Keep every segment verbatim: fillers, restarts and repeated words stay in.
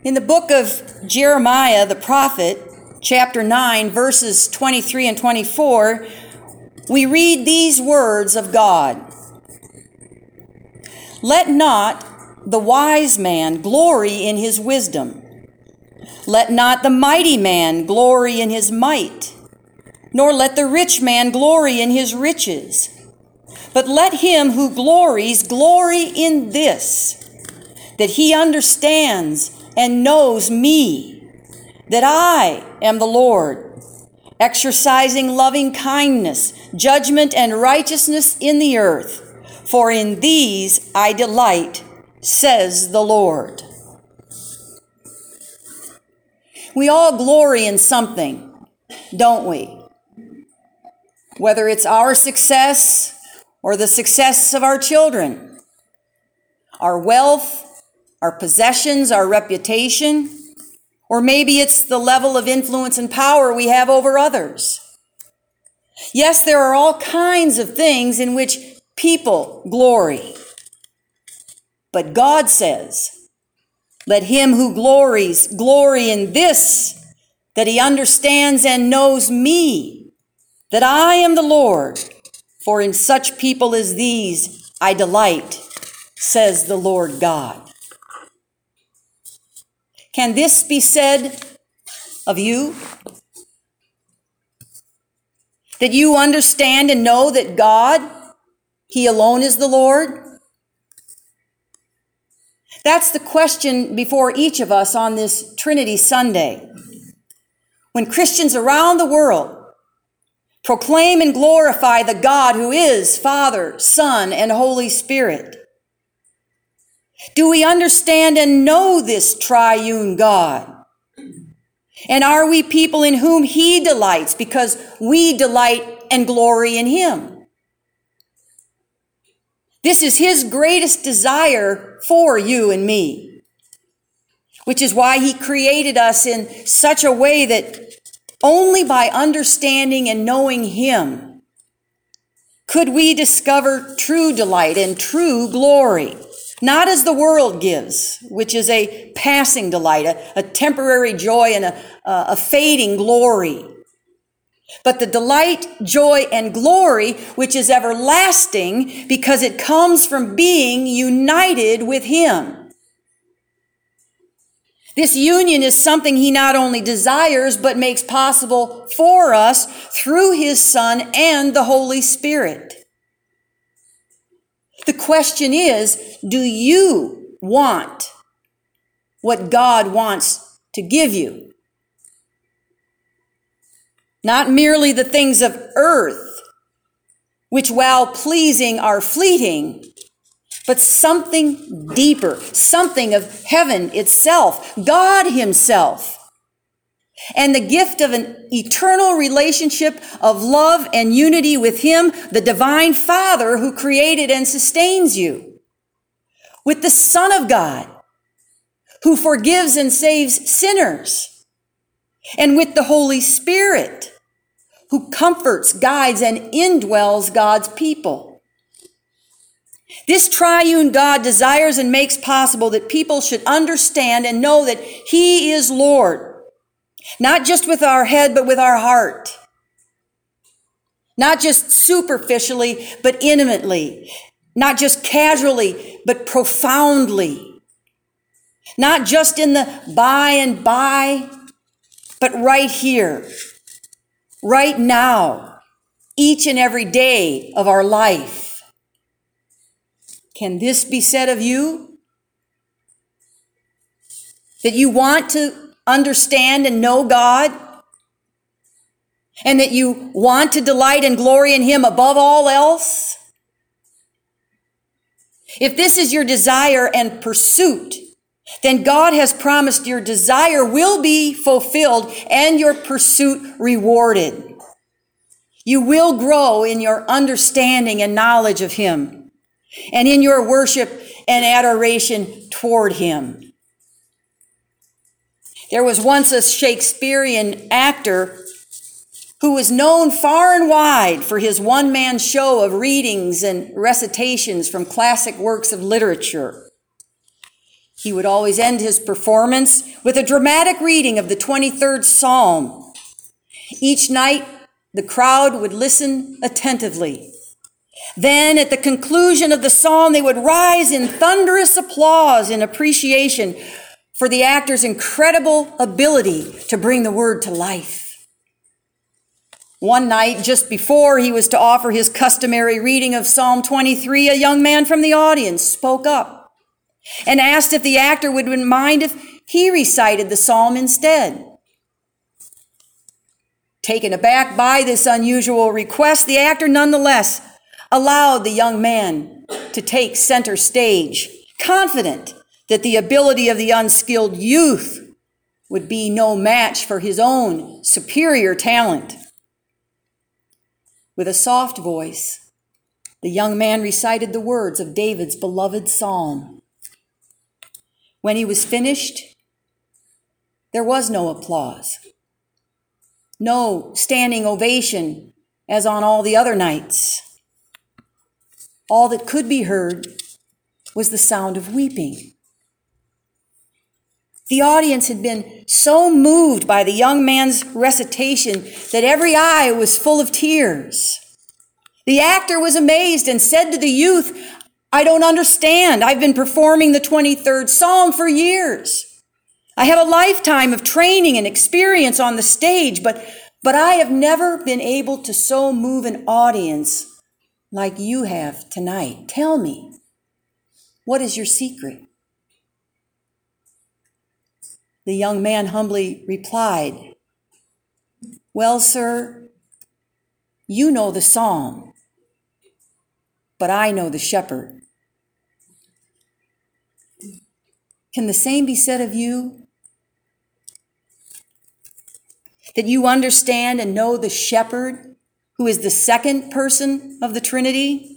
In the book of Jeremiah, the prophet, chapter nine, verses twenty-three and twenty-four, we read these words of God. Let not the wise man glory in his wisdom. Let not the mighty man glory in his might, nor let the rich man glory in his riches. But let him who glories glory in this, that he understands and knows me, that I am the Lord, exercising loving kindness, judgment, and righteousness in the earth. For in these I delight, says the Lord. We all glory in something, don't we? Whether it's our success or the success of our children, our wealth, our possessions, our reputation, or maybe it's the level of influence and power we have over others. Yes, there are all kinds of things in which people glory. But God says, let him who glories glory in this, that he understands and knows me, that I am the Lord, for in such people as these I delight, says the Lord God. Can this be said of you? That you understand and know that God, he alone is the Lord? That's the question before each of us on this Trinity Sunday. When Christians around the world proclaim and glorify the God who is Father, Son, and Holy Spirit, do we understand and know this triune God? And are we people in whom he delights because we delight and glory in him? This is his greatest desire for you and me, which is why he created us in such a way that only by understanding and knowing him could we discover true delight and true glory. Not as the world gives, which is a passing delight, a, a temporary joy and a, a, a fading glory. But the delight, joy, and glory, which is everlasting because it comes from being united with him. This union is something he not only desires, but makes possible for us through his Son and the Holy Spirit. The question is, do you want what God wants to give you? Not merely the things of earth, which while pleasing are fleeting, but something deeper, something of heaven itself, God himself, and the gift of an eternal relationship of love and unity with him, the divine Father who created and sustains you, with the Son of God who forgives and saves sinners, and with the Holy Spirit who comforts, guides, and indwells God's people. This triune God desires and makes possible that people should understand and know that he is Lord. Not just with our head, but with our heart. Not just superficially, but intimately. Not just casually, but profoundly. Not just in the by and by, but right here, right now, each and every day of our life. Can this be said of you? That you want to understand and know God, and that you want to delight and glory in him above all else? If this is your desire and pursuit, then God has promised your desire will be fulfilled and your pursuit rewarded. You will grow in your understanding and knowledge of him, and in your worship and adoration toward him. There was once a Shakespearean actor who was known far and wide for his one-man show of readings and recitations from classic works of literature. He would always end his performance with a dramatic reading of the twenty-third Psalm. Each night, the crowd would listen attentively. Then, at the conclusion of the psalm, they would rise in thunderous applause in appreciation for the actor's incredible ability to bring the word to life. One night, just before he was to offer his customary reading of Psalm twenty-three, a young man from the audience spoke up and asked if the actor would mind if he recited the psalm instead. Taken aback by this unusual request, the actor nonetheless allowed the young man to take center stage, confident that the ability of the unskilled youth would be no match for his own superior talent. With a soft voice, the young man recited the words of David's beloved psalm. When he was finished, there was no applause, no standing ovation as on all the other nights. All that could be heard was the sound of weeping. The audience had been so moved by the young man's recitation that every eye was full of tears. The actor was amazed and said to the youth, "I don't understand. I've been performing the twenty-third Psalm for years. I have a lifetime of training and experience on the stage, but, but I have never been able to so move an audience like you have tonight. Tell me, what is your secret?" The young man humbly replied, "Well, sir, you know the psalm, but I know the shepherd." Can the same be said of you? That you understand and know the shepherd, who is the second person of the Trinity?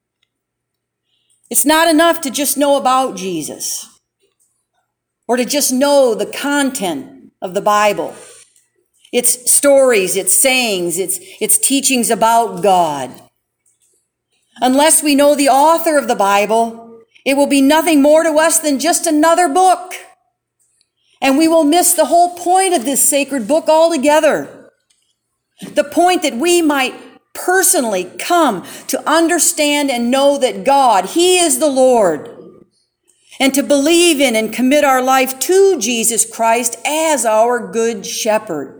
It's not enough to just know about Jesus or to just know the content of the Bible, its stories, its sayings, its, its teachings about God. Unless we know the author of the Bible, it will be nothing more to us than just another book. And we will miss the whole point of this sacred book altogether. The point that we might personally come to understand and know that God, He is the Lord, and to believe in and commit our life to Jesus Christ as our good shepherd.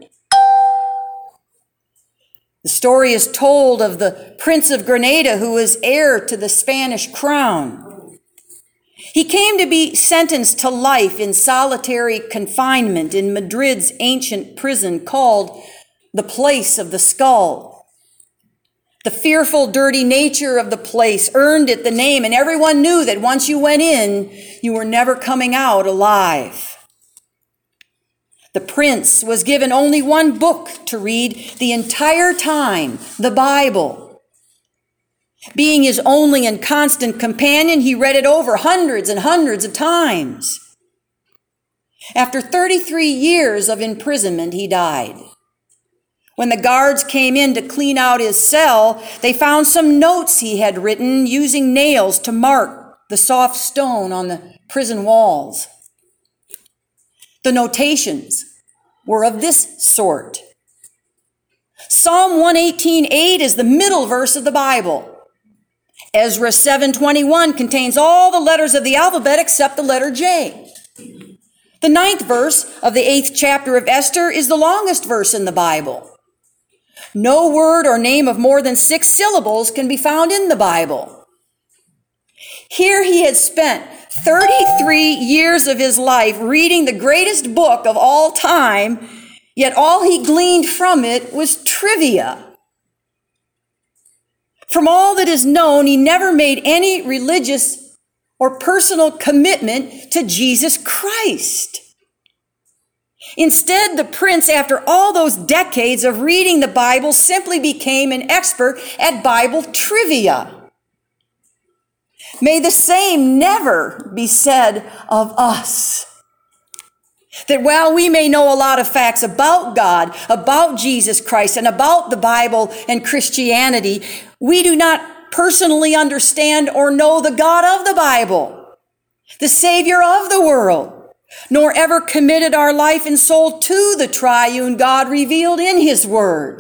The story is told of the Prince of Granada who was heir to the Spanish crown. He came to be sentenced to life in solitary confinement in Madrid's ancient prison called the Place of the Skull. The fearful, dirty nature of the place earned it the name, and everyone knew that once you went in, you were never coming out alive. The prince was given only one book to read the entire time, the Bible. Being his only and constant companion, he read it over hundreds and hundreds of times. After thirty-three years of imprisonment, he died. When the guards came in to clean out his cell, they found some notes he had written using nails to mark the soft stone on the prison walls. The notations were of this sort. Psalm one eighteen eight is the middle verse of the Bible. Ezra seven twenty-one contains all the letters of the alphabet except the letter J. The ninth verse of the eighth chapter of Esther is the longest verse in the Bible. No word or name of more than six syllables can be found in the Bible. Here he had spent thirty-three years of his life reading the greatest book of all time, yet all he gleaned from it was trivia. From all that is known, he never made any religious or personal commitment to Jesus Christ. Instead, the prince, after all those decades of reading the Bible, simply became an expert at Bible trivia. May the same never be said of us. That while we may know a lot of facts about God, about Jesus Christ, and about the Bible and Christianity, we do not personally understand or know the God of the Bible. the Savior of the world, nor ever committed our life and soul to the triune God revealed in his word.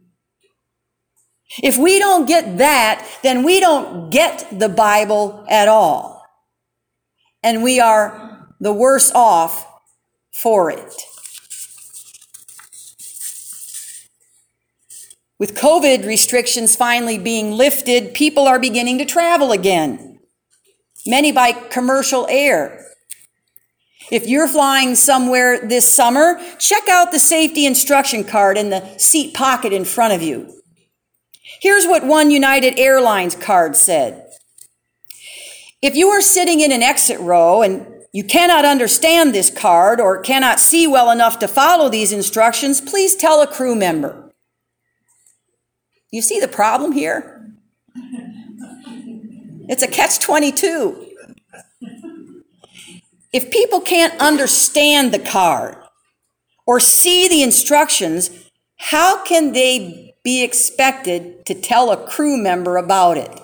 If we don't get that, then we don't get the Bible at all. And we are the worse off for it. With COVID restrictions finally being lifted, people are beginning to travel again, many by commercial air. If you're flying somewhere this summer, check out the safety instruction card in the seat pocket in front of you. Here's what one United Airlines card said. If you are sitting in an exit row and you cannot understand this card or cannot see well enough to follow these instructions, please tell a crew member. You see the problem here? It's a catch twenty-two. If people can't understand the card or see the instructions, how can they be expected to tell a crew member about it?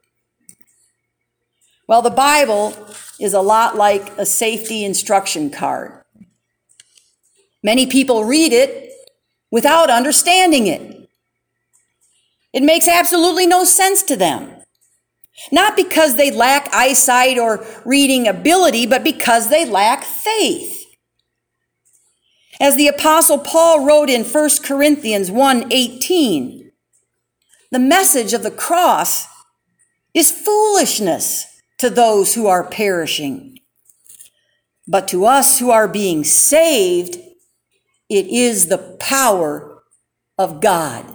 Well, the Bible is a lot like a safety instruction card. Many people read it without understanding it. It makes absolutely no sense to them. Not because they lack eyesight or reading ability, but because they lack faith. As the Apostle Paul wrote in First Corinthians one eighteen, the message of the cross is foolishness to those who are perishing. But to us who are being saved, it is the power of God.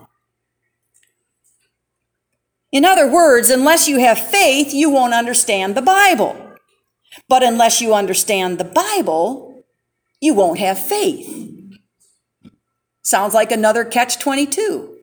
In other words, unless you have faith, you won't understand the Bible. But unless you understand the Bible, you won't have faith. Sounds like another catch twenty-two.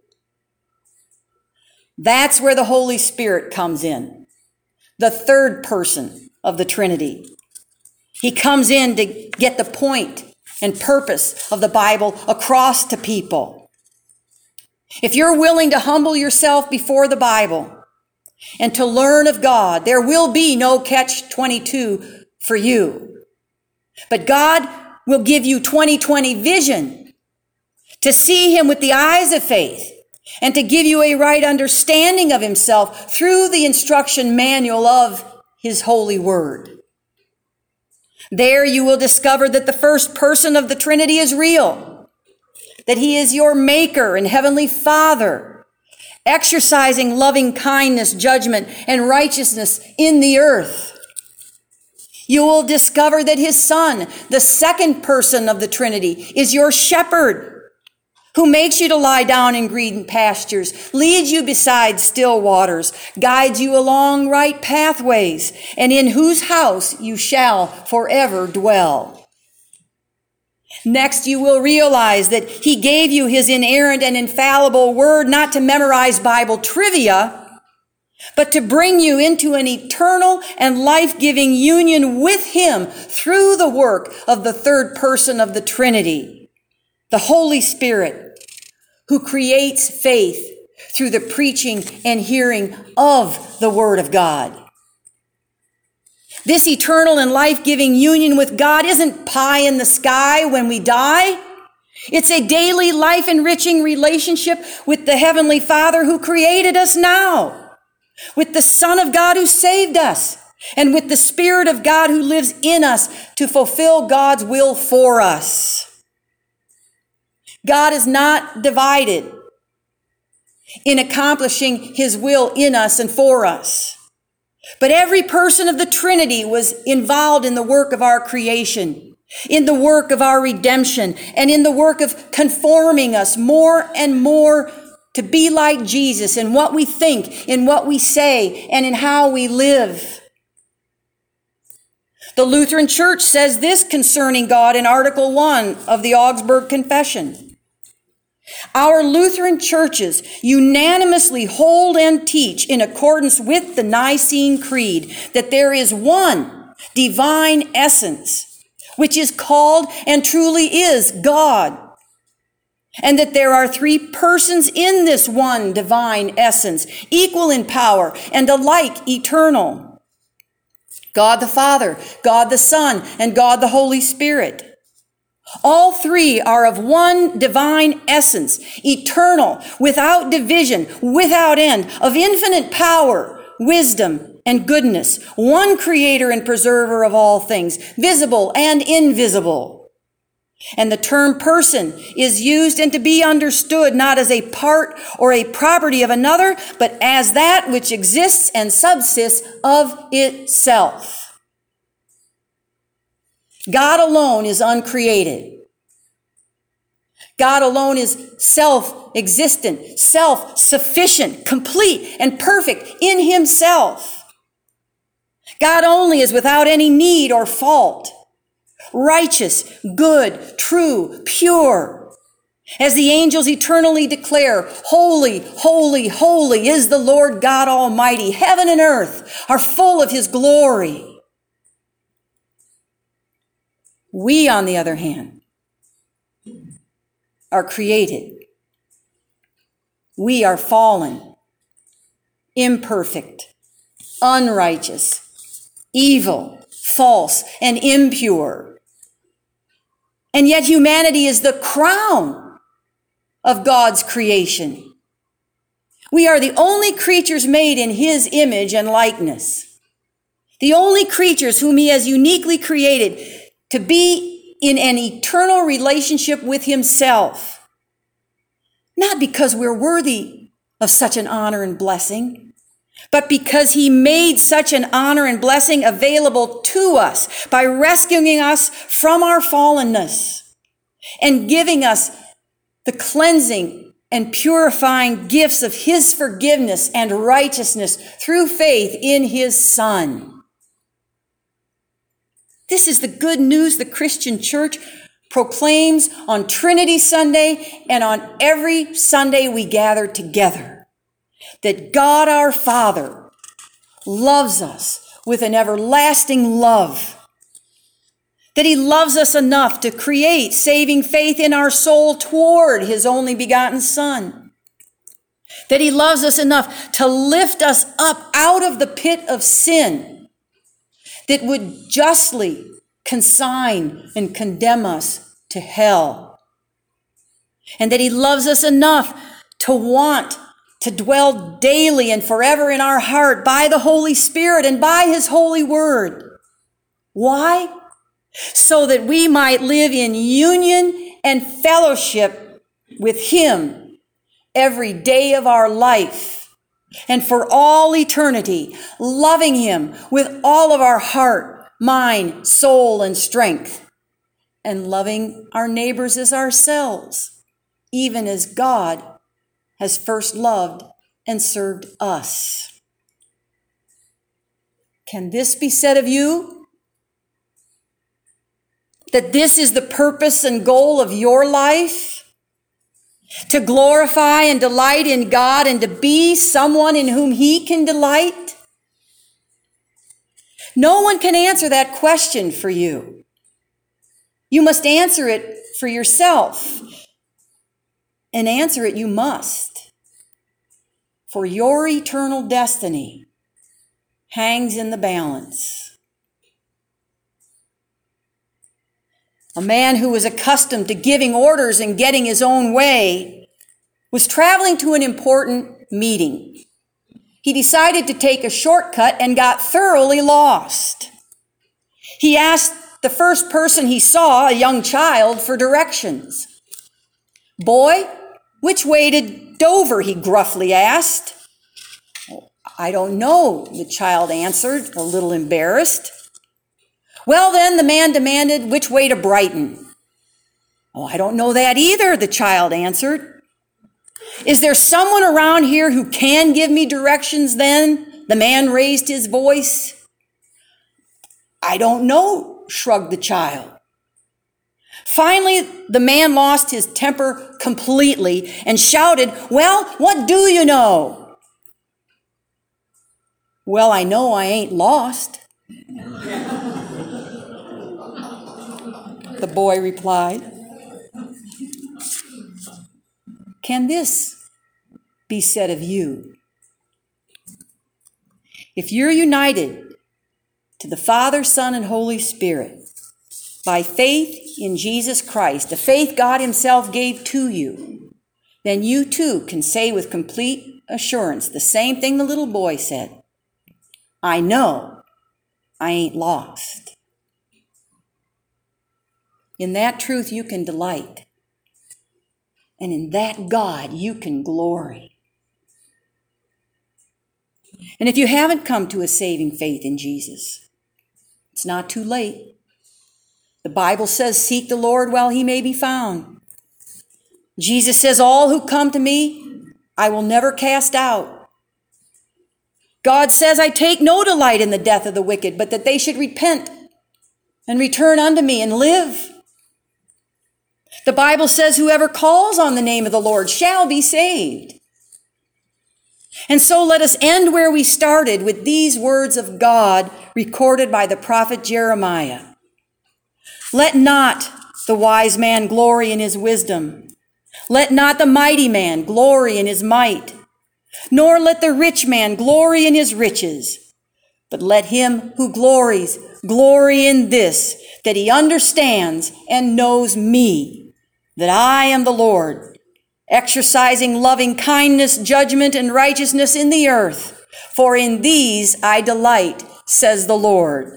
That's where the Holy Spirit comes in, the third person of the Trinity. He comes in to get the point and purpose of the Bible across to people. If you're willing to humble yourself before the Bible and to learn of God, there will be no catch twenty-two for you. But God will give you twenty twenty vision to see him with the eyes of faith and to give you a right understanding of himself through the instruction manual of his holy word. There you will discover that the first person of the Trinity is real, that he is your maker and heavenly Father, exercising loving kindness, judgment, and righteousness in the earth. You will discover that his Son, the second person of the Trinity, is your shepherd, who makes you to lie down in green pastures, leads you beside still waters, guides you along right pathways, and in whose house you shall forever dwell. Next, you will realize that he gave you his inerrant and infallible word not to memorize Bible trivia, but to bring you into an eternal and life-giving union with him through the work of the third person of the Trinity, the Holy Spirit, who creates faith through the preaching and hearing of the Word of God. This eternal and life-giving union with God isn't pie in the sky when we die. It's a daily life-enriching relationship with the Heavenly Father who created us now, with the Son of God who saved us, and with the Spirit of God who lives in us to fulfill God's will for us. God is not divided in accomplishing his will in us and for us. But every person of the Trinity was involved in the work of our creation, in the work of our redemption, and in the work of conforming us more and more to be like Jesus in what we think, in what we say, and in how we live. The Lutheran Church says this concerning God in Article one of the Augsburg Confession. Our Lutheran churches unanimously hold and teach in accordance with the Nicene Creed that there is one divine essence, which is called and truly is God, and that there are three persons in this one divine essence, equal in power and alike eternal. God the Father, God the Son, and God the Holy Spirit. All three are of one divine essence, eternal, without division, without end, of infinite power, wisdom, and goodness, one creator and preserver of all things, visible and invisible. And the term person is used and to be understood not as a part or a property of another, but as that which exists and subsists of itself. God alone is uncreated. God alone is self-existent, self-sufficient, complete, and perfect in himself. God only is without any need or fault, righteous, good, true, pure. As the angels eternally declare, holy, holy, holy is the Lord God Almighty. Heaven and earth are full of his glory. We, on the other hand, are created. We are fallen, imperfect, unrighteous, evil, false, and impure. And yet humanity is the crown of God's creation. We are the only creatures made in his image and likeness. The only creatures whom he has uniquely created to be in an eternal relationship with himself. Not because we're worthy of such an honor and blessing, but because he made such an honor and blessing available to us by rescuing us from our fallenness and giving us the cleansing and purifying gifts of his forgiveness and righteousness through faith in his Son. This is the good news the Christian church proclaims on Trinity Sunday and on every Sunday we gather together. That God our Father loves us with an everlasting love. That he loves us enough to create saving faith in our soul toward his only begotten Son. That he loves us enough to lift us up out of the pit of sin that would justly consign and condemn us to hell. And that he loves us enough to want to dwell daily and forever in our heart by the Holy Spirit and by his holy word. Why? So that we might live in union and fellowship with him every day of our life. And for all eternity, loving him with all of our heart, mind, soul, and strength, and loving our neighbors as ourselves, even as God has first loved and served us. Can this be said of you? That this is the purpose and goal of your life? To glorify and delight in God and to be someone in whom he can delight? No one can answer that question for you. You must answer it for yourself. And answer it you must. For your eternal destiny hangs in the balance. A man who was accustomed to giving orders and getting his own way was traveling to an important meeting. He decided to take a shortcut and got thoroughly lost. He asked the first person he saw, a young child, for directions. "Boy, which way to Dover?" he gruffly asked. "I don't know," the child answered, a little embarrassed. "Well, then," the man demanded, "which way to Brighton?" "Oh, I don't know that either," the child answered. "Is there someone around here who can give me directions then?" The man raised his voice. "I don't know," shrugged the child. Finally, the man lost his temper completely and shouted, "Well, what do you know?" "Well, I know I ain't lost," the boy replied. Can this be said of you? If you're united to the Father, Son, and Holy Spirit, by faith in Jesus Christ, the faith God himself gave to you, then you too can say with complete assurance the same thing the little boy said. I know I ain't lost. In that truth you can delight, and in that God you can glory. And if you haven't come to a saving faith in Jesus, it's not too late. The Bible says, seek the Lord while he may be found. Jesus says, all who come to me, I will never cast out. God says, I take no delight in the death of the wicked, but that they should repent and return unto me and live. The Bible says, whoever calls on the name of the Lord shall be saved. And so let us end where we started with these words of God recorded by the prophet Jeremiah. Let not the wise man glory in his wisdom. Let not the mighty man glory in his might. Nor let the rich man glory in his riches. But let him who glories glory in this, that he understands and knows me, that I am the Lord, exercising loving kindness, judgment, and righteousness in the earth. For in these I delight, says the Lord.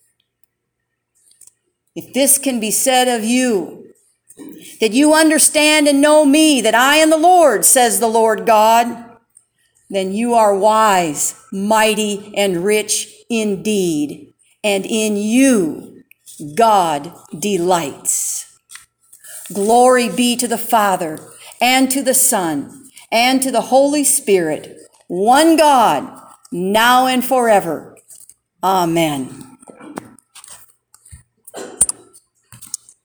If this can be said of you, that you understand and know me, that I am the Lord, says the Lord God, then you are wise, mighty, and rich indeed, and in you God delights. Glory be to the Father, and to the Son, and to the Holy Spirit, one God, now and forever. Amen.